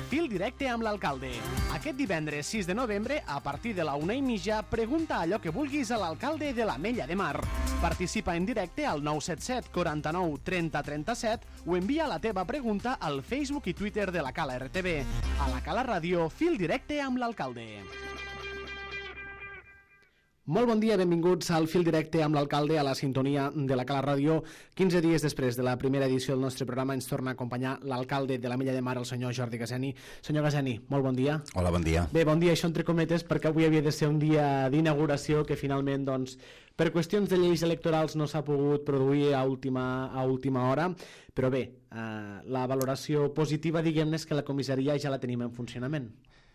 Fil directe amb l'alcalde. Aquest divendres 6 de novembre, a partir de la 1:30, pregunta allò que vulguis a l'alcalde de l'Ametlla de Mar. Participa en directe al 977 49 30 37 o envia la teva pregunta al Facebook i Twitter de la Cala RTV. A la Cala Ràdio, Fil directe amb l'alcalde. Molt bon dia, benvinguts al Fil directe amb l'alcalde a la sintonia de la Cala Ràdio. 15 dies després de la primera edició del nostre programa ens torna a acompanyar l'alcalde de l'Ametlla de Mar, el senyor Jordi Gaseni. Senyor Gaseni, molt bon dia. Hola, bon dia. Bé, bon dia, això entre cometes, perquè avui havia de ser un dia d'inauguració que finalment, doncs, per qüestions de lleis electorals no s'ha pogut produir a última hora, però bé, la valoració positiva, diguem-ne, és que la comissaria ja la tenim en funcionament.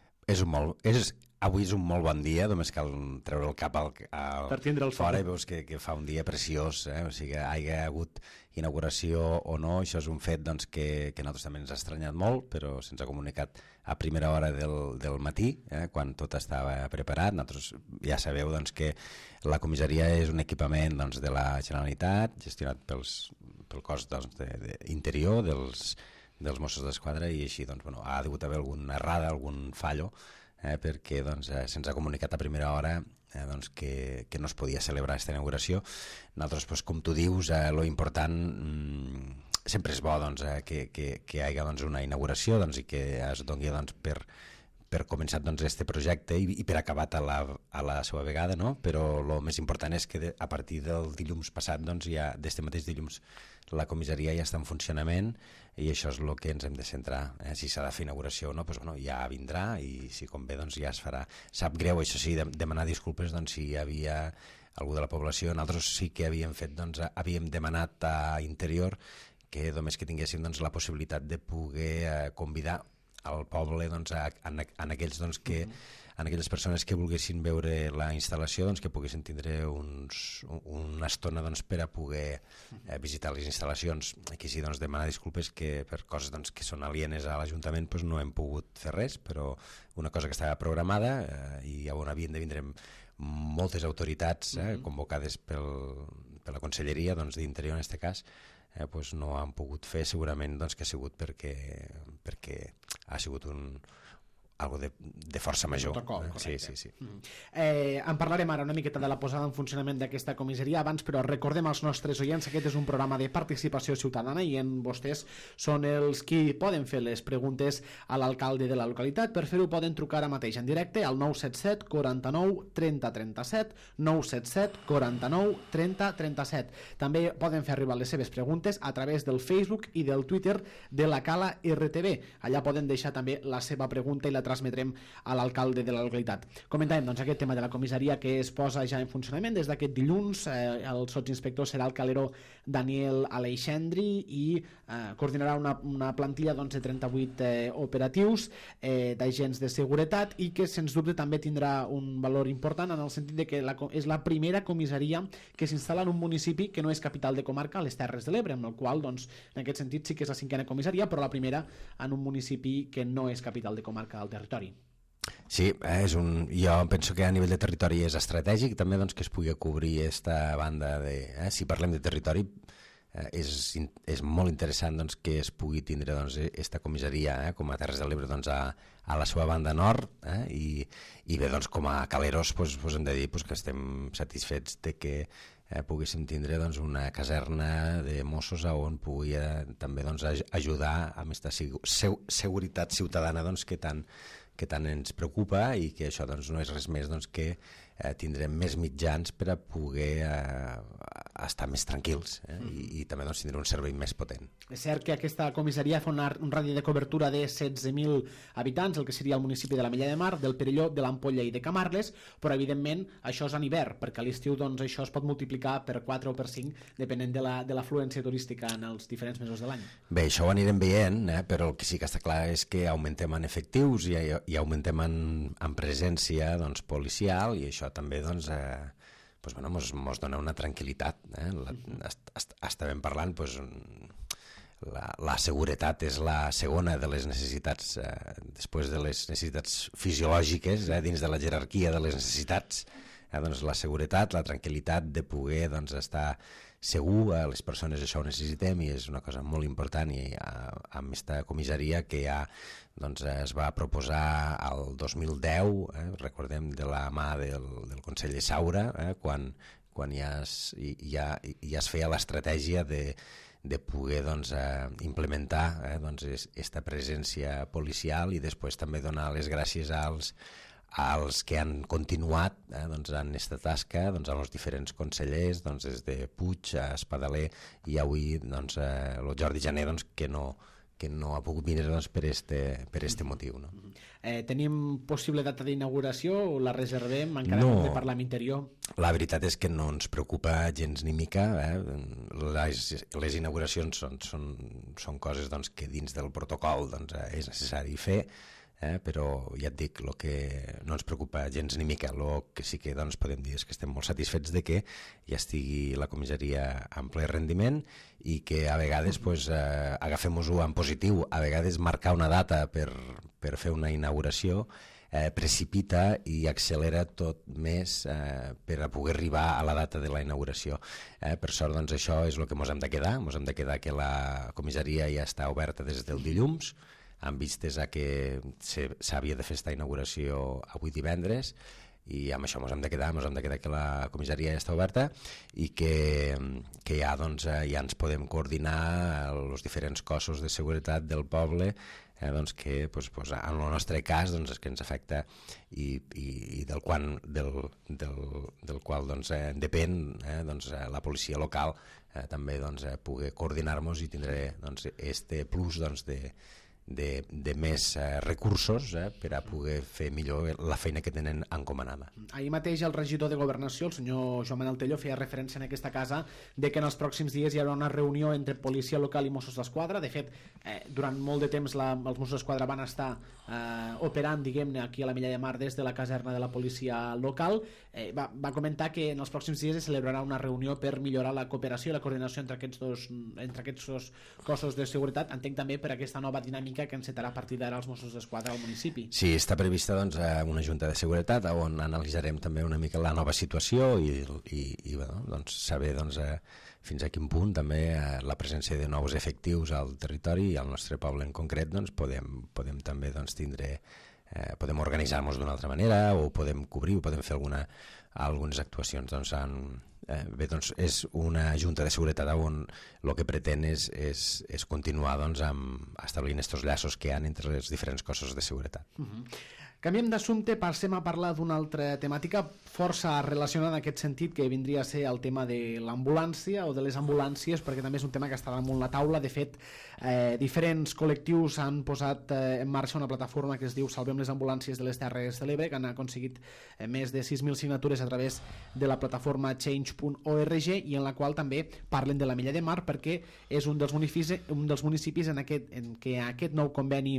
Avui és un molt bon dia, només cal treure el cap per tindre'l fora i veus que fa un dia preciós, o sigui, hi ha hagut inauguració o no, això és un fet doncs, que a nosaltres també ens ha estranyat molt, però se'ns ha comunicat a primera hora del matí, quan tot estava preparat. Nosaltres ja sabeu doncs, que la comissaria és un equipament doncs, de la Generalitat, gestionat pel cos doncs, interior dels Mossos d'Esquadra, i així doncs, bueno, ha hagut d'haver alguna errada, algun fallo, perquè doncs, se'ns ha comunicat a primera hora doncs, que no es podia celebrar aquesta inauguració. Nosaltres, doncs, com tu dius, lo important sempre és bo doncs, que hi hagi doncs, una inauguració doncs, i que es doni doncs, per començar doncs, este projecte i per acabat a la seva vegada, no? Però el més important és que a partir del dilluns passat, doncs, ja d'este mateix dilluns, la comissaria ja està en funcionament i això és el que ens hem de centrar. Si s'ha de fer inauguració o no, doncs, bueno, ja vindrà i si convé doncs, ja es farà. Sap greu, això sí, demanar disculpes doncs, si hi havia algú de la població. Nosaltres sí que havíem fet, doncs, havíem demanat a Interior que només que tinguéssim doncs, la possibilitat de poder convidar al poble doncs, en aquells doncs, que en aquelles persones que volguessin veure la instal·lació doncs, que poguessin tindre una estona doncs, per a poder visitar les instal·lacions. Aquí sí doncs, demanar disculpes que per coses doncs, que són alienes a l'Ajuntament doncs, no hem pogut fer res, però una cosa que estava programada i on havien de vindre moltes autoritats convocades per la Conselleria doncs, d'Interior en aquest cas, doncs no han pogut fer, segurament doncs, que ha sigut perquè ha sigut algo de força major. Protocol, sí. En parlarem ara una miqueta de la posada en funcionament d'aquesta comissaria abans, però recordem als nostres oients que aquest és un programa de participació ciutadana i vostès són els qui poden fer les preguntes a l'alcalde de la localitat. Per fer-ho poden trucar ara mateix en directe al 977 49 30 37 977 49 30 37. També poden fer arribar les seves preguntes a través del Facebook i del Twitter de la Cala RTV. Allà poden deixar també la seva pregunta i la transmetrem a l'alcalde de la localitat. Comentàvem doncs, aquest tema de la comissaria que es posa ja en funcionament des d'aquest dilluns. El sotsinspector serà el calero Daniel Aleixandri i coordinarà una plantilla doncs, de 38 operatius d'agents de seguretat i que sens dubte també tindrà un valor important en el sentit de que és la primera comissaria que s'instal·la en un municipi que no és capital de comarca, a les Terres de l'Ebre, amb el qual doncs, en aquest sentit sí que és la cinquena comissaria, però la primera en un municipi que no és capital de comarca del territori. Sí, jo penso que a nivell de territori és estratègic també doncs, que es pugui cobrir aquesta banda si parlem de territori és molt interessant doncs, que es pugui tindre doncs, esta comissaria com a Terres de l'Ebre doncs, a la seva banda nord i bé, doncs, com a caleros hem de dir que estem satisfets de que poguéssim tindre doncs, una caserna de Mossos on pugui també doncs, ajudar amb aquesta seguretat ciutadana doncs, que tant ens preocupa i que això doncs, no és res més doncs, que tindrem més mitjans per a poder estar més tranquils i també doncs, tindre un servei més potent. És cert que aquesta comissaria fa un radi de cobertura de 16.000 habitants, el que seria el municipi de l'Ametlla de Mar, del Perelló, de l'Ampolla i de Camarles, però evidentment això és en hivern, perquè a l'estiu doncs, això es pot multiplicar per 4 o per 5 depenent de l'afluència turística en els diferents mesos de l'any. Bé, això ho anirem veient, però el que sí que està clar és que augmentem en efectius i augmentem en presència doncs, policial i això també doncs, mos dona una tranquil·litat. Estàvem parlant la seguretat és la segona de les necessitats després de les necessitats fisiològiques dins de la jerarquia de les necessitats. Doncs la seguretat, la tranquil·litat de poder doncs, estar segur. Les persones això ho necessitem i és una cosa molt important, i amb aquesta comissaria que ja doncs, es va proposar el 2010, recordem, de la mà del conseller Saura, quan ja es feia l'estratègia de poder doncs, implementar doncs, esta presència policial, i després també donar les gràcies als que han continuat doncs, en aquesta tasca, doncs, als diferents consellers, doncs, des de Puig a Espadaler, i avui doncs, el Jordi Jané, doncs, que no ha pogut venir doncs, per este motiu. No? Tenim possible data d'inauguració o la reservem? Encara no hem de parlar amb interior? La veritat és que no ens preocupa gens ni mica. Les inauguracions són coses doncs, que dins del protocol doncs, és necessari fer, però ja et dic, el que no ens preocupa gens ni mica. El que sí que doncs, podem dir és que estem molt satisfets de que ja estigui la comissaria en ple rendiment, i que a vegades pues, agafem-ho en positiu. A vegades marcar una data per fer una inauguració precipita i accelera tot més per a poder arribar a la data de la inauguració. Per sort, doncs, això és el que ens hem de quedar. Ens hem de quedar que la comissaria ja està oberta des del dilluns, amb vistes a que s'havia de fer aquesta inauguració avui divendres, i amb això ens hem de quedar que la comissaria ja està oberta i que ja, doncs, ja ens podem coordinar els diferents cossos de seguretat del poble, doncs, que doncs, en el nostre cas doncs, que ens afecta i del qual doncs, depèn doncs, la policia local també doncs, poder coordinar-nos i tindré doncs, este plus doncs, de més recursos per a poder fer millor la feina que tenen encomanada. Ahir mateix el regidor de Governació, el senyor Joan Manuel Tello, feia referència en aquesta casa de que en els pròxims dies hi haurà una reunió entre policia local i Mossos d'Esquadra. De fet, durant molt de temps els Mossos d'Esquadra van estar operant, diguem-ne, aquí a la Milla de Mar des de la caserna de la policia local. Va comentar que en els pròxims dies es celebrarà una reunió per millorar la cooperació i la coordinació entre aquests dos cossos de seguretat. Entenc també per aquesta nova dinàmica que encetarà a partir d'ara els Mossos d'Esquadra al municipi. Sí, està prevista doncs, una junta de seguretat on analitzarem també una mica la nova situació i bueno, doncs, saber doncs, fins a quin punt també la presència de nous efectius al territori i al nostre poble en concret doncs, podem també doncs, podem organitzar-nos d'una altra manera, o podem cobrir, o podem fer algunes actuacions. Doncs, bé, doncs és una junta de seguretat on el que pretén és continuar doncs, establint aquests llaços que hi ha entre els diferents cossos de seguretat. Canviem d'assumpte, passem a parlar d'una altra temàtica força relacionada en aquest sentit, que vindria a ser el tema de l'ambulància o de les ambulàncies, perquè també és un tema que està damunt la taula. De fet, diferents col·lectius han posat en marxa una plataforma que es diu Salvem les ambulàncies de les Terres de l'Ebre, que han aconseguit més de 6.000 signatures a través de la plataforma change.org, i en la qual també parlen de la Milla de Mar, perquè és un dels municipis en què aquest nou conveni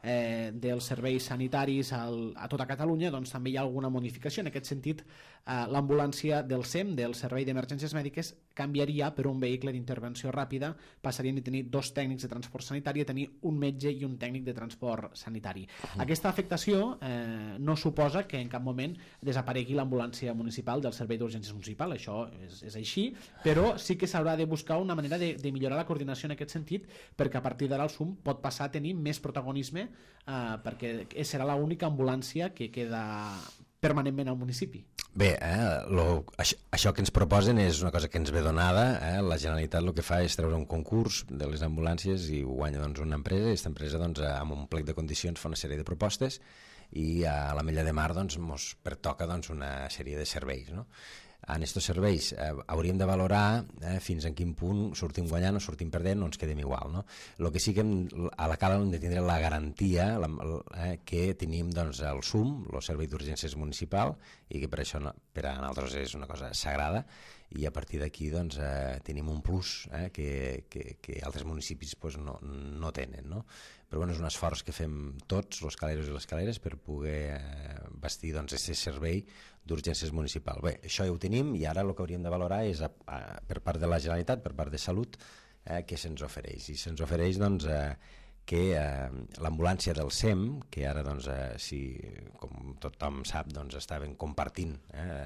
dels serveis sanitaris a tota Catalunya, doncs també hi ha alguna modificació. En aquest sentit, l'ambulància del SEM, del Servei d'Emergències Mèdiques, canviaria per un vehicle d'intervenció ràpida, passarien a tenir 2 tècnics de transport sanitari a tenir un metge i un tècnic de transport sanitari. Aquesta afectació no suposa que en cap moment desaparegui l'ambulància municipal del Servei d'Urgències Municipal, això és així, però sí que s'haurà de buscar una manera de millorar la coordinació en aquest sentit, perquè a partir d'ara el SUM pot passar a tenir més protagonisme, perquè serà l'única ambulància que queda permanentment al municipi. Bé, això que ens proposen és una cosa que ens ve donada. La Generalitat el que fa és treure un concurs de les ambulàncies i ho guanya doncs, una empresa, i aquesta empresa doncs, amb un plec de condicions fa una sèrie de propostes, i a la Milla de Mar doncs, ens pertoca doncs, una sèrie de serveis, no? En aquests serveis hauríem de valorar fins en quin punt sortim guanyant o sortim perdent, no ens quedem igual, no? El que sí que a la cala hem de tindre la garantia que tenim doncs, el SUM, el Servei d'Urgències Municipal, i que per això per a nosaltres és una cosa sagrada, i a partir d'aquí doncs, tenim un plus que altres municipis pues, no tenen, no? Però bueno, és un esforç que fem tots, els caleros i les caleres, per poder bastir doncs, aquest servei d'urgències municipal. Bé, això ja ho tenim, i ara el que hauríem de valorar és per part de la Generalitat, per part de Salut, què se'ns ofereix. I se'ns ofereix doncs, que l'ambulància del SEM, que ara, doncs, com tothom sap, doncs, estaven compartint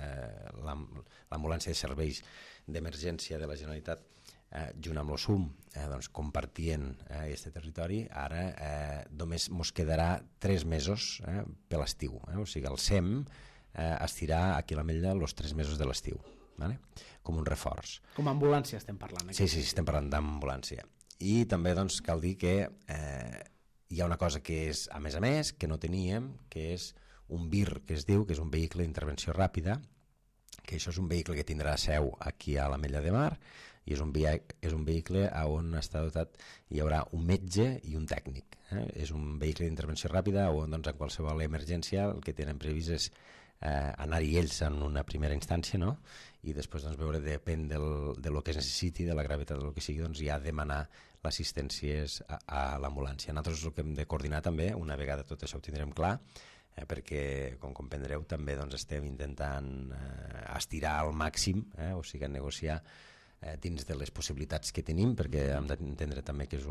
l'ambulància de serveis d'emergència de la Generalitat junt amb l'OSUM, doncs, compartien aquest territori. Ara només ens quedarà 3 mesos per l'estiu. O sigui, el SEM estirà aquí a l'Ametlla els 3 mesos de l'estiu, com un reforç. Com a ambulància estem parlant. Sí, estem parlant d'ambulància. I també, doncs, cal dir que hi ha una cosa que és, a més, que no teníem, que és un VIR, que es diu, que és un vehicle d'intervenció ràpida, que això és un vehicle que tindrà seu aquí a l'Ametlla de Mar, i és un vehicle on està dotat, hi haurà un metge i un tècnic. És un vehicle d'intervenció ràpida on, doncs, en qualsevol emergència el que tenen previst és anar-hi ells en una primera instància, no? I després, doncs, veure, depèn de lo que es necessiti, de la gravetat del que sigui, doncs ja demanar l'assistència a l'ambulància. Nosaltres el que hem de coordinar també, una vegada tot això ho tindrem clar, perquè, com comprendreu, també, doncs, estem intentant estirar al màxim, o sigui, negociar dins de les possibilitats que tenim, perquè hem d'entendre també que és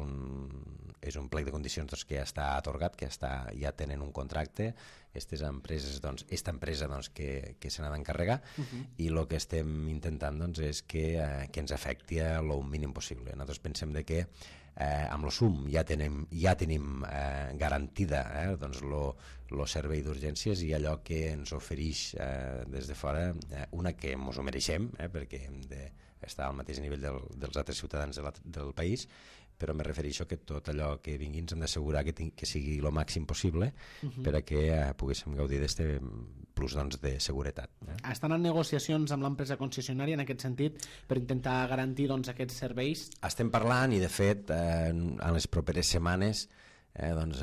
un plec de condicions, doncs, que ja està atorgat, que ja tenen un contracte. Aquestes empreses, doncs, esta empresa, doncs, que se n'ha d'encarregar, i el que estem intentant, doncs, és que ens afecti el mínim possible. Nosaltres pensem que amb l'OSUM ja tenim garantida doncs, el servei d'urgències, i allò que ens ofereix des de fora, una que ens ho mereixem, perquè hem d'estar al mateix nivell dels altres ciutadans del país, però me refereixo que tot allò que vingui ens hem d'assegurar que sigui el màxim possible perquè poguéssim gaudir d'aquest plus, doncs, de seguretat. Estan en negociacions amb l'empresa concessionària en aquest sentit per intentar garantir, doncs, aquests serveis? Estem parlant, i de fet en les properes setmanes doncs,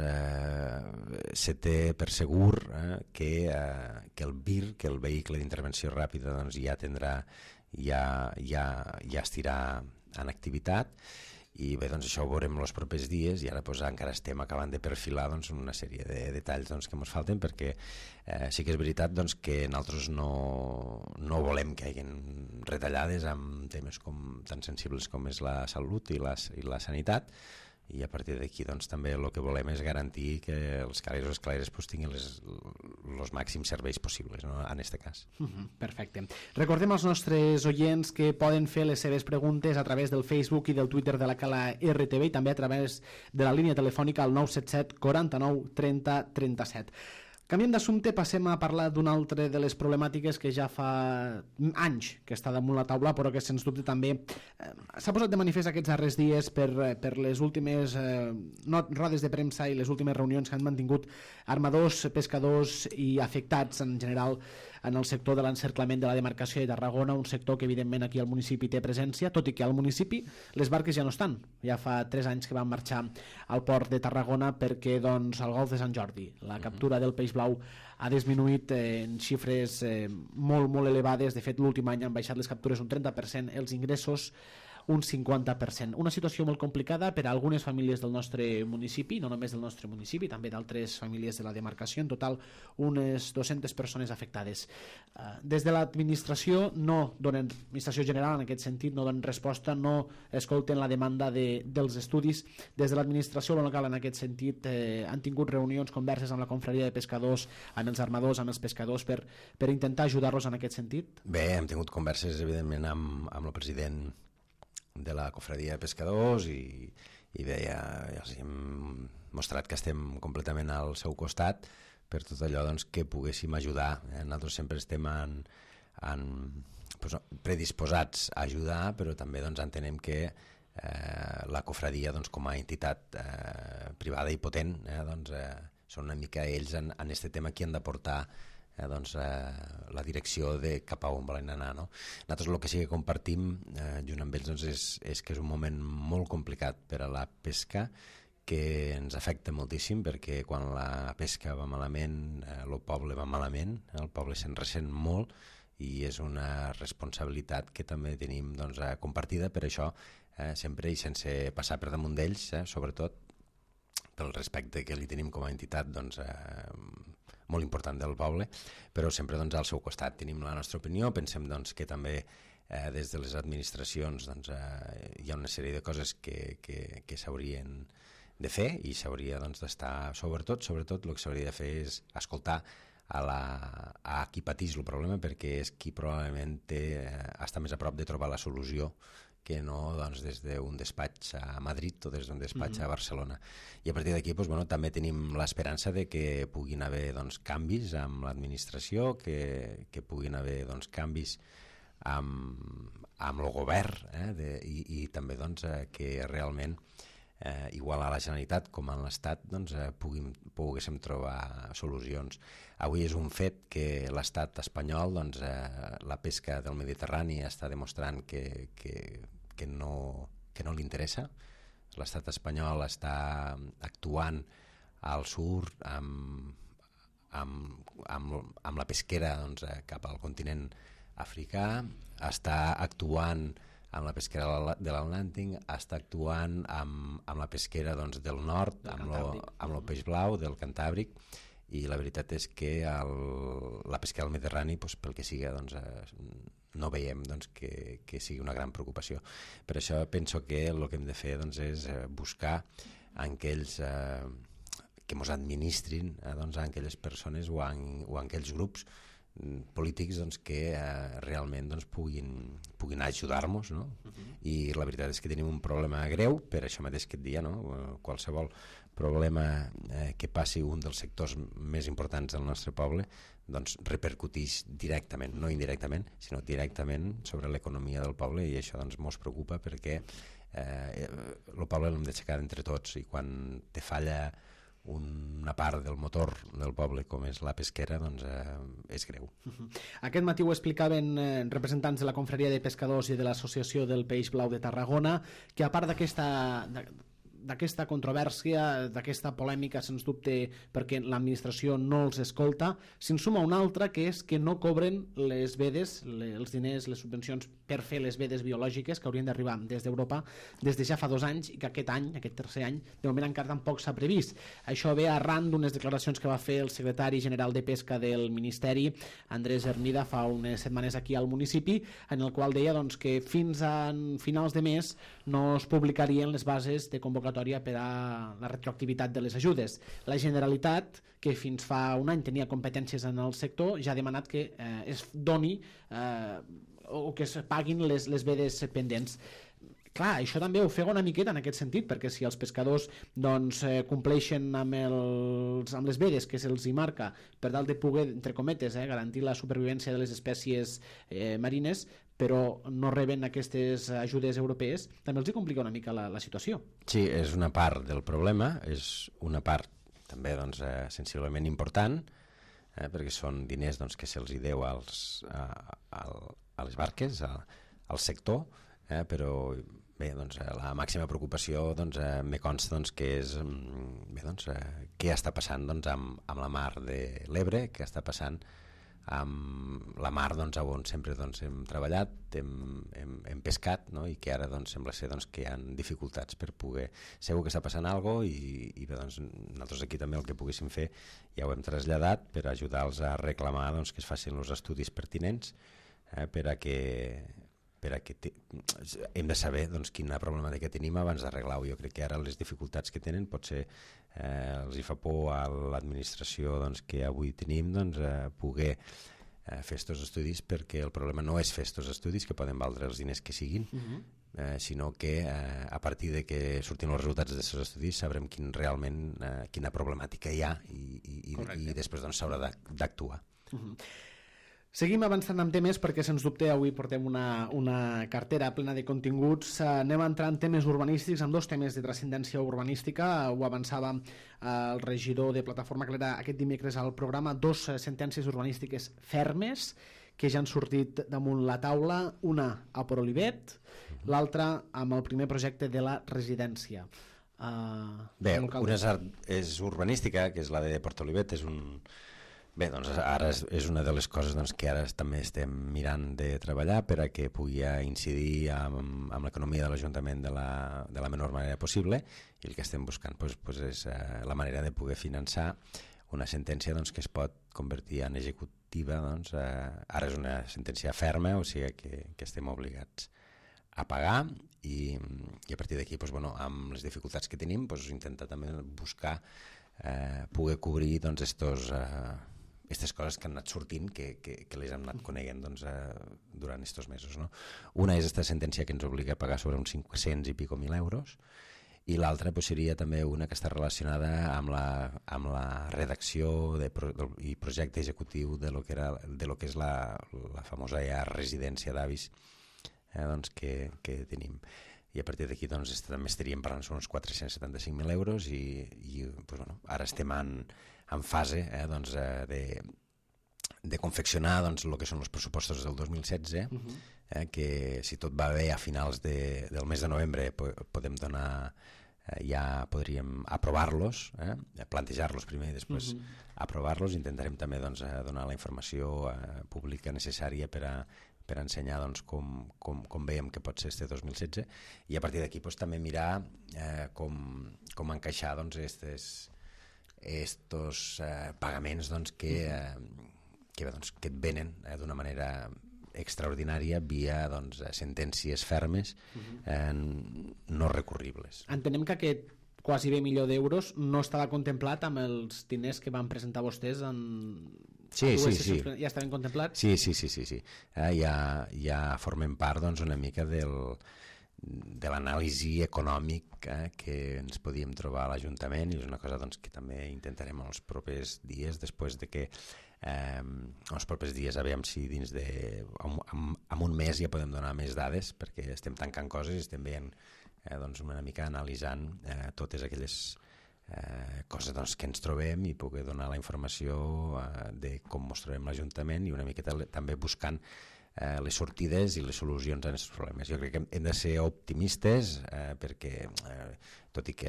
se té per segur que el VIR, que el vehicle d'intervenció ràpida, doncs, ja estirà en activitat. I bé, doncs, això ho veurem els propers dies, i ara, doncs, encara estem acabant de perfilar, doncs, una sèrie de detalls, doncs, que ens falten, perquè sí que és veritat, doncs, que nosaltres no volem que hi hagi retallades amb temes tan sensibles com és la salut i la sanitat, i a partir d'aquí, doncs, també el que volem és garantir que els calaires o les calaires, pues, tinguin els màxims serveis possibles, no? En aquest cas. Perfecte. Recordem als nostres oients que poden fer les seves preguntes a través del Facebook i del Twitter de la Cala RTV, i també a través de la línia telefònica al 977 49 30 37. Canviem d'assumpte, passem a parlar d'una altra de les problemàtiques que ja fa anys que està damunt la taula, però que sens dubte també s'ha posat de manifest aquests darrers dies per les últimes rodes de premsa i les últimes reunions que han mantingut armadors, pescadors i afectats en general en el sector de l'encerclament de la demarcació de Tarragona, un sector que evidentment aquí al municipi té presència, tot i que al municipi les barques ja no estan. Ja fa 3 anys que van marxar al port de Tarragona perquè, doncs, al golf de Sant Jordi la captura del peix blau ha disminuït en xifres molt, molt elevades. De fet, l'últim any han baixat les captures un 30%, els ingressos un 50%. Una situació molt complicada per a algunes famílies del nostre municipi, no només del nostre municipi, també d'altres famílies de la demarcació, en total unes 200 persones afectades. Des de l'administració l'administració general en aquest sentit no donen resposta, no escolten la demanda dels estudis. Des de l'administració local en aquest sentit han tingut reunions, converses amb la confraria de pescadors, amb els armadors, amb els pescadors per intentar ajudar-los en aquest sentit? Bé, hem tingut converses evidentment amb el president de la confraria de pescadors i bé, ja els hem mostrat que estem completament al seu costat per tot allò, doncs, que poguéssim ajudar. Nosaltres sempre estem predisposats a ajudar, però també, doncs, entenem que la confraria, doncs, com a entitat privada i potent, doncs, són una mica ells en aquest tema qui han d'aportar doncs, la direcció de cap a on volen anar, no? Nosaltres el que sí que compartim junt amb ells, doncs, és que és un moment molt complicat per a la pesca, que ens afecta moltíssim, perquè quan la pesca va malament el poble va malament, el poble se'n ressent molt, i és una responsabilitat que també tenim, doncs, compartida. Per això sempre, i sense passar per damunt d'ells, sobretot pel respecte que li tenim com a entitat, doncs, molt important del poble, però sempre, doncs, al seu costat. Tenim la nostra opinió, pensem, doncs, que també des de les administracions, doncs, hi ha una sèrie de coses que s'haurien de fer, i s'hauria d'estar, sobretot el que s'hauria de fer és escoltar a qui pateix el problema, perquè és qui probablement està més a prop de trobar la solució que no des d'un despatx a Madrid o des d'un despatx a Barcelona. I a partir d'aquí també tenim l'esperança de que puguin haver canvis amb l'administració, que puguin haver canvis amb el govern, i també que realment igual a la Generalitat com a l'Estat poguéssim trobar solucions. Avui és un fet que l'Estat espanyol, la pesca del Mediterrani està demostrant que no li interessa. L'Estat espanyol està actuant al sud amb la pesquera cap al continent africà, està actuant amb la pesquera de l'Atlàntic, està actuant amb la pesquera del nord, amb el peix blau del Cantàbric, i la veritat és que la pesquera del Mediterrani, pel que sigui, no veiem que sigui una gran preocupació. Per això penso que el que hem de fer és buscar aquells que ens administrin, aquelles persones o aquells grups polítics que realment puguin ajudar-nos, no? I la veritat és que tenim un problema greu, per això mateix que et dia, no? Qualsevol problema que passi un dels sectors més importants del nostre poble repercuteix directament, no indirectament, sinó directament sobre l'economia del poble, i això ens preocupa perquè el poble l'hem d'aixecar entre tots, i quan te falla una part del motor del poble com és la pesquera, és greu. Aquest matí ho explicaven representants de la Confraria de Pescadors i de l'Associació del Peix Blau de Tarragona, que a part d'aquesta controvèrsia, d'aquesta polèmica, sens dubte, perquè l'administració no els escolta, se'n suma una altra, que és que no cobren les vedes, els diners, les subvencions per fer les vedes biològiques que haurien d'arribar des d'Europa des de ja fa 2 anys, i que aquest any, aquest tercer any, de moment encara tampoc s'ha previst. Això ve arran d'unes declaracions que va fer el secretari general de Pesca del Ministeri, Andrés Hermida, fa unes setmanes aquí al municipi, en el qual deia que fins a finals de mes no es publicarien les bases de convocatòria per a la retroactivitat de les ajudes. La Generalitat, que fins fa un any tenia competències en el sector, ja ha demanat que es doni o que es paguin les vedes pendents. Clar, això també ofega una miqueta en aquest sentit, perquè si els pescadors compleixen amb les vedes que se'ls hi marca per tal de poder, entre cometes, garantir la supervivència de les espècies marines, però no reben aquestes ajudes europees, també els hi complica una mica la situació. Sí, és una part del problema, és una part també sensiblement important, perquè són diners que se'ls hi deu a les barques, al sector, però bé, la màxima preocupació me consta que és què està passant amb la mar de l'Ebre, què està passant amb la mar on sempre hem treballat, hem pescat, no? I que ara sembla ser que hi ha dificultats per poder... Segur que està passant alguna cosa, i bé, nosaltres aquí també el que poguéssim fer ja ho hem traslladat per ajudar-los a reclamar que es facin els estudis pertinents, per a que hem de saber quina problemàtica tenim abans d'arreglar-ho. Jo crec que ara les dificultats que tenen potser els hi fa por a l'administració que avui tenim poder fer estos estudis, perquè el problema no és fer estos estudis, que poden valdre els diners que siguin, sinó que a partir de que surtin els resultats d'aquests estudis sabrem realment quina problemàtica hi ha, i després s'haurà d'actuar. Seguim avançant amb temes, perquè sens dubte avui portem una cartera plena de continguts. Anem a entrar en temes urbanístics, amb 2 temes de transcendència urbanística. Ho avançava el regidor de Plataforma Clara aquest dimecres al programa, 2 sentències urbanístiques fermes que ja han sortit damunt la taula, una a Port Olivet, l'altra amb el primer projecte de la residència. Bé, una és urbanística, que és la de Port Olivet, Bé, ara és una de les coses que ara també estem mirant de treballar per a que pugui incidir amb l'economia de l'Ajuntament de la menor manera possible, i el que estem buscant és la manera de poder finançar una sentència que es pot convertir en executiva. Ara és una sentència ferma, o sigui que estem obligats a pagar i a partir d'aquí doncs, bueno, amb les dificultats que tenim doncs, intentar també buscar poder cobrir doncs, aquestes coses que han anat sortint que les hem anat coneguent doncs, durant aquests mesos, no? Una és aquesta sentència que ens obliga a pagar sobre uns 500 i pico mil euros i l'altra pues, seria també una que està relacionada amb la redacció i projecte executiu de lo que és la famosa residència d'avis doncs, que tenim. I a partir d'aquí doncs, també estaríem parlant sobre uns 475.000 euros i pues, bueno, ara estem en fase doncs, de confeccionar doncs, el que són els pressupostos del 2016, que si tot va bé a finals del mes de novembre podem donar, ja podríem aprovar-los, plantejar-los primer i després aprovar-los. Intentarem també doncs, donar la informació pública necessària per ensenyar doncs, com veiem que pot ser este 2016 i a partir d'aquí doncs, també mirar com encaixar doncs, estos pagaments doncs, que et venen d'una manera extraordinària via doncs, sentències fermes no recurribles. Entenem que aquest quasi bé milió d'euros no estava contemplat amb els diners que van presentar vostès en... Sí. Ja estaven contemplats? Sí. Ja formem part doncs, una mica de l'anàlisi econòmic que ens podíem trobar a l'Ajuntament i és una cosa doncs, que també intentarem en els propers dies, després de que els propers dies aviam si dins en un mes ja podem donar més dades perquè estem tancant coses i estem veient doncs, una mica analitzant totes aquelles coses doncs, que ens trobem i poder donar la informació de com ens trobem l'Ajuntament i una miqueta també buscant les sortides i les solucions a aquests problemes. Jo crec que hem de ser optimistes perquè tot i que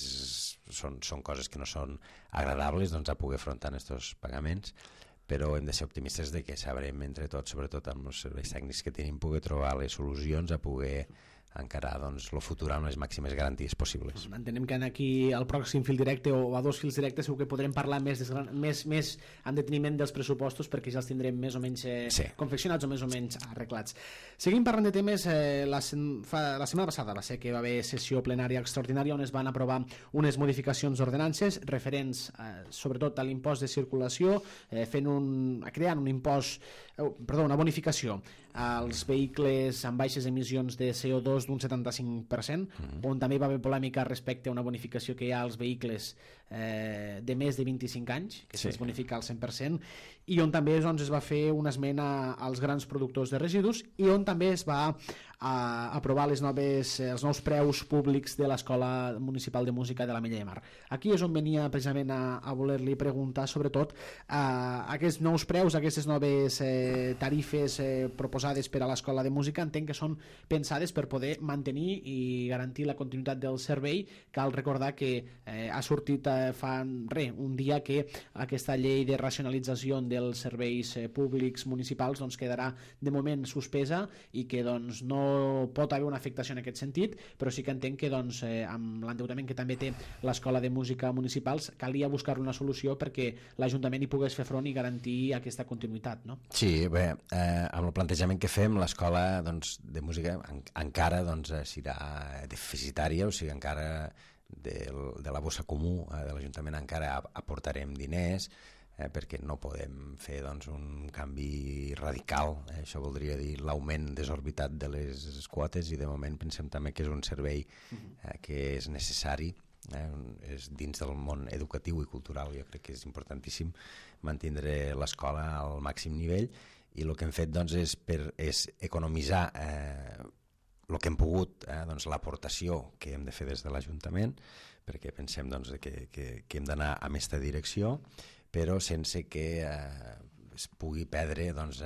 són coses que no són agradables doncs, a poder afrontar aquests pagaments, però hem de ser optimistes de que sabrem entre tots, sobretot amb els serveis tècnics que tenim, poder trobar les solucions a poder encarar doncs, el futur amb les màximes garanties possibles. Entenem que aquí al pròxim fil directe o a dos fils directes segur que podrem parlar més en deteniment dels pressupostos perquè ja els tindrem més o menys confeccionats o més o menys arreglats. Seguim parlant de temes. La setmana passada va ser que va haver sessió plenària extraordinària on es van aprovar unes modificacions d'ordenances referents sobretot a l'impost de circulació, creant una bonificació als vehicles amb baixes emissions de CO2 d'un 75%, on també va haver polèmica respecte a una bonificació que hi ha als vehicles de més de 25 anys, que se'ls bonifica al 100%, i on també doncs, es va fer una esmena als grans productors de residus i on també es va aprovar els nous preus públics de l'Escola Municipal de Música de l'Ametlla de Mar. Aquí és on venia precisament a voler-li preguntar sobretot aquests nous preus, aquestes noves tarifes proposades per a l'Escola de Música. Entenc que són pensades per poder mantenir i garantir la continuïtat del servei. Cal recordar que ha sortit fa un dia que aquesta llei de racionalització dels serveis públics municipals doncs, quedarà de moment suspesa i que doncs, no pot haver una afectació en aquest sentit, però sí que entenc que doncs, amb l'endeutament que també té l'Escola de Música Municipals calia buscar una solució perquè l'Ajuntament hi pogués fer front i garantir aquesta continuïtat, no? Sí, bé, amb el plantejament que fem l'Escola doncs, de Música encara doncs, serà deficitària, o sigui, encara de la bossa comú de l'Ajuntament encara aportarem diners perquè no podem fer doncs, un canvi radical. Això voldria dir l'augment desorbitat de les quotes i de moment pensem també que és un servei que és necessari és dins del món educatiu i cultural. Jo crec que és importantíssim mantindre l'escola al màxim nivell i el que hem fet doncs, és economitzar el que hem pogut, doncs, l'aportació que hem de fer des de l'Ajuntament, perquè pensem doncs, que hem d'anar a aquesta direcció, però sense que es pugui perdre, doncs,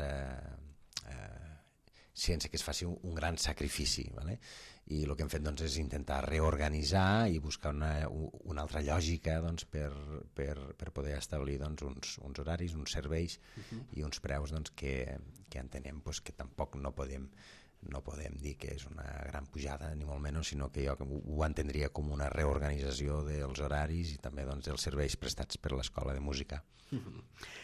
sense que es faci un gran sacrifici. ¿Vale? I el que hem fet doncs, és intentar reorganitzar i buscar una altra lògica doncs, per poder establir doncs, uns horaris, uns serveis i uns preus doncs, que entenem doncs, que tampoc no podem dir que és una gran pujada, ni molt menys, sinó que jo ho entendria com una reorganització dels horaris i també doncs, dels serveis prestats per l'Escola de Música.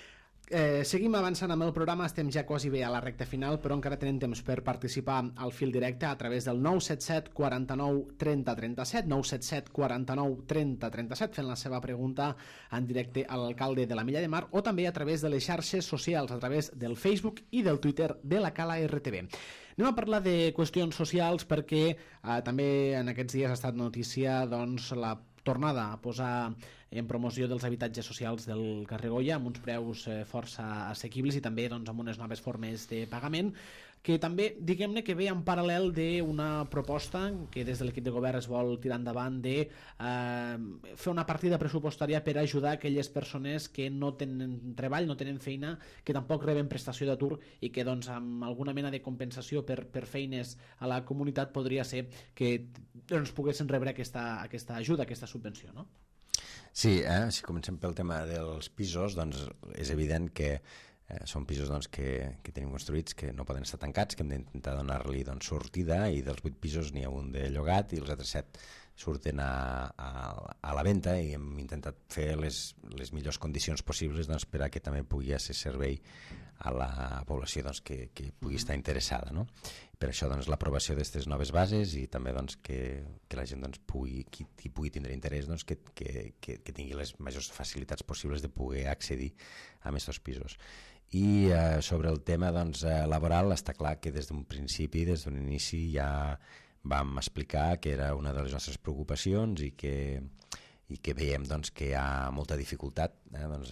Seguim avançant amb el programa, estem ja quasi bé a la recta final, però encara tenen temps per participar al fil directe a través del 977 49 30 37, 977 49 30 37, fent la seva pregunta en directe a l'alcalde de la Milla de Mar, o també a través de les xarxes socials, a través del Facebook i del Twitter de la Cala RTV. Anem a parlar de qüestions socials perquè també en aquests dies ha estat notícia doncs, la tornada a posar en promoció dels habitatges socials del carrer Goya amb uns preus força assequibles i també doncs, amb unes noves formes de pagament que també, diguem-ne, que ve en paral·lel d'una proposta que des de l'equip de govern es vol tirar endavant de fer una partida pressupostària per ajudar aquelles persones que no tenen treball, no tenen feina, que tampoc reben prestació d'atur i que doncs, amb alguna mena de compensació per feines a la comunitat podria ser que doncs, poguessin rebre aquesta ajuda, aquesta subvenció, no? Sí, si comencem pel tema dels pisos, doncs és evident que són pisos doncs, que tenim construïts que no poden estar tancats, que hem d'intentar donar-li doncs, sortida, i dels 8 pisos n'hi ha un de llogat i els altres 7 surten a la venda, i hem intentat fer les millors condicions possibles doncs, per a que també pugui ser servei a la població doncs, que pugui estar interessada, no? Per això doncs, l'aprovació d'aquestes noves bases i també doncs, que la gent doncs, qui pugui tindre interès doncs, que tingui les majors facilitats possibles de poder accedir a aquests pisos. I sobre el tema doncs, laboral, està clar que des d'un principi, des d'un inici, ja vam explicar que era una de les nostres preocupacions i que veiem doncs, que hi ha molta dificultat, doncs,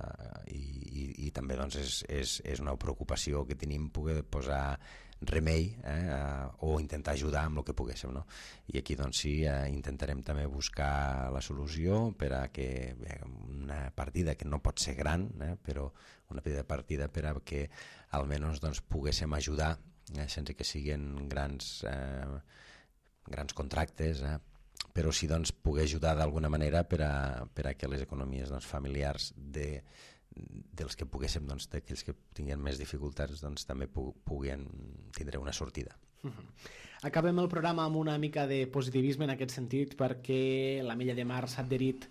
i també doncs, és una preocupació que tenim poder posar remei o intentar ajudar amb el que poguéssim, no? I aquí doncs sí, intentarem també buscar la solució per a que una partida que no pot ser gran, però una partida per a que almenys doncs, poguéssim ajudar sense que siguin grans contractes, però sí doncs, poder ajudar d'alguna manera per a que les economies doncs, familiars dels que poguéssim, doncs, d'aquells que tinguin més dificultats doncs, també puguin tindre una sortida. Acabem el programa amb una mica de positivisme en aquest sentit perquè la Milla de Mar s'ha adherit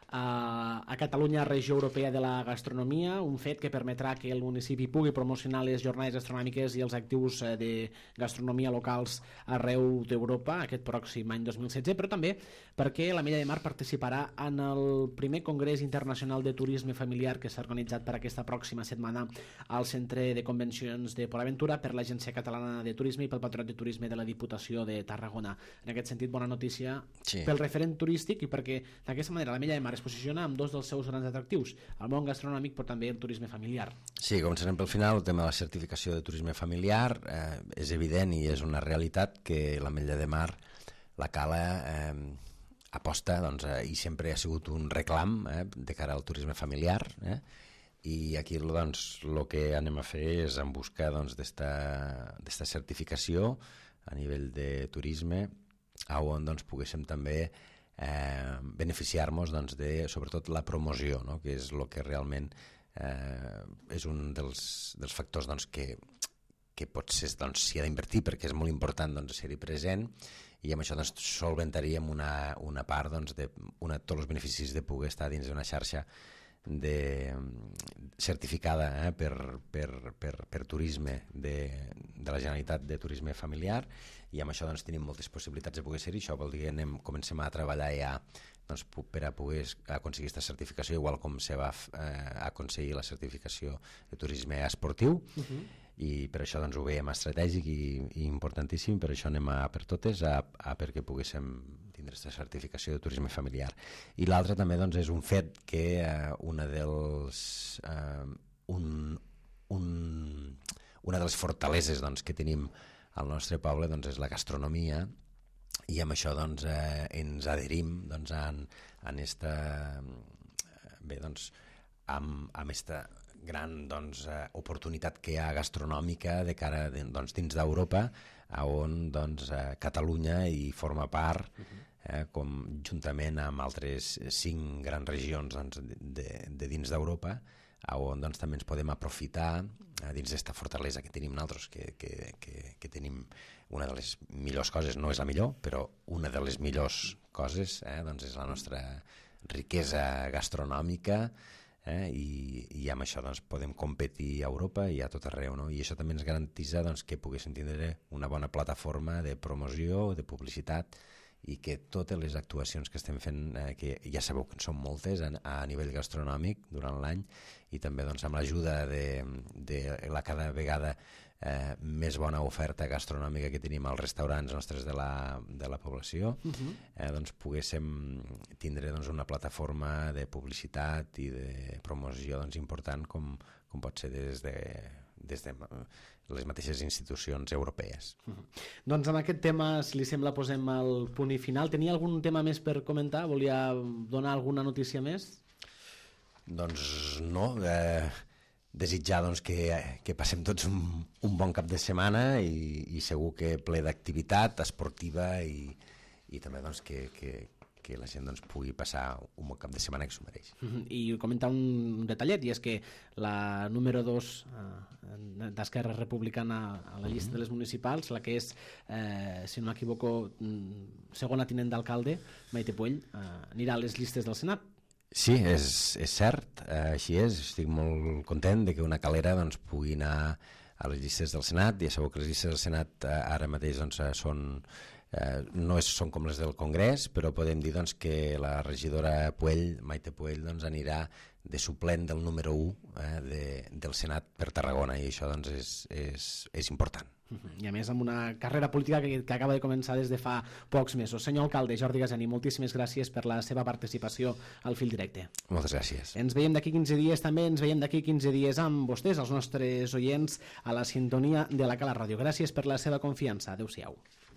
a Catalunya, regió europea de la gastronomia, un fet que permetrà que el municipi pugui promocionar les jornades gastronòmiques i els actius de gastronomia locals arreu d'Europa aquest pròxim any 2016, però també perquè la Milla de Mar participarà en el primer Congrés Internacional de Turisme Familiar que s'ha organitzat per aquesta pròxima setmana al Centre de Convencions de Port Aventura per l'Agència Catalana de Turisme i pel Patronat de Turisme de la Diputació de Tarragona. En aquest sentit, bona notícia pel referent turístic i perquè d'aquesta manera la Milla de Mar es posiciona amb dos dels seus grans atractius, el món gastronòmic però també el turisme familiar. Sí, començarem pel final. El tema de la certificació de turisme familiar és evident i és una realitat que la Milla de Mar, la Cala, aposta doncs, i sempre ha sigut un reclam de cara al turisme familiar, i aquí doncs, el que anem a fer és en busca doncs, d'esta certificació a nivell de turisme on doncs, poguéssim també beneficiar-nos doncs, de sobretot la promoció, no? Que és el que realment és un dels factors doncs, que potser doncs, s'hi ha d'invertir perquè és molt important doncs, ser-hi present, i amb això doncs, solventaríem una part doncs, de tots els beneficis de poder estar dins d'una xarxa certificada per turisme de la Generalitat de Turisme Familiar, i amb això doncs, tenim moltes possibilitats de poder ser-hi. Això vol dir que comencem a treballar ja doncs, per a poder aconseguir aquesta certificació, igual com se va aconseguir la certificació de turisme esportiu, i per això doncs, ho veiem estratègic i importantíssim. Per això anem a per totes perquè poguéssim tindre aquesta certificació de turisme familiar. I l'altre també doncs, és un fet que una de les fortaleses doncs, que tenim al nostre poble doncs, és la gastronomia, i amb això doncs, ens adherim doncs, amb aquesta gran doncs, oportunitat que hi ha gastronòmica de cara doncs, dins d'Europa, on doncs, Catalunya hi forma part, juntament amb altres 5 grans regions doncs, de dins d'Europa, on doncs, també ens podem aprofitar dins d'esta fortalesa que tenim nosaltres, que tenim una de les millors coses, no és la millor, però una de les millors coses doncs és la nostra riquesa gastronòmica, i amb això doncs, podem competir a Europa i a tot arreu, no? I això també ens garantitza doncs, que poguéssim tindre una bona plataforma de promoció, de publicitat, i que totes les actuacions que estem fent, que ja sabeu que en són moltes a nivell gastronòmic durant l'any, i també doncs, amb l'ajuda de la cada vegada més bona oferta gastronòmica que tenim als restaurants nostres de la població, doncs poguéssim tindre doncs, una plataforma de publicitat i de promoció doncs, important com pot ser des de les mateixes institucions europees. Doncs amb aquest tema, si li sembla, posem el punt i final. Tenia algun tema més per comentar? Volia donar alguna notícia més? Doncs no, desitjar doncs, que passem tots un bon cap de setmana i segur que ple d'activitat esportiva i també doncs, que la gent doncs, pugui passar un bon cap de setmana que s'ho mereix. I comentar un detallet, i és que la número 2 d'Esquerra Republicana a la llista de les municipals, la que és, si no m'equivoco, segona tinent d'alcalde, Maite Puell, anirà a les llistes del Senat. Sí, és cert, així és. Estic molt content de que una calera doncs, pugui anar a les llistes del Senat. Ja sabeu que les llistes del Senat ara mateix doncs, no són com les del Congrés, però podem dir doncs, que la regidora Puell, Maite Puell, doncs, anirà de suplent del número 1 del Senat per Tarragona, i això doncs, és important. I a més amb una carrera política que acaba de començar des de fa pocs mesos. Senyor alcalde Jordi Gaseni, moltíssimes gràcies per la seva participació al Fil Directe. Moltes gràcies. Ens veiem d'aquí 15 dies, també ens veiem d'aquí 15 dies amb vostès, els nostres oients, a la sintonia de la Cala Ràdio. Gràcies per la seva confiança. Adéu-siau.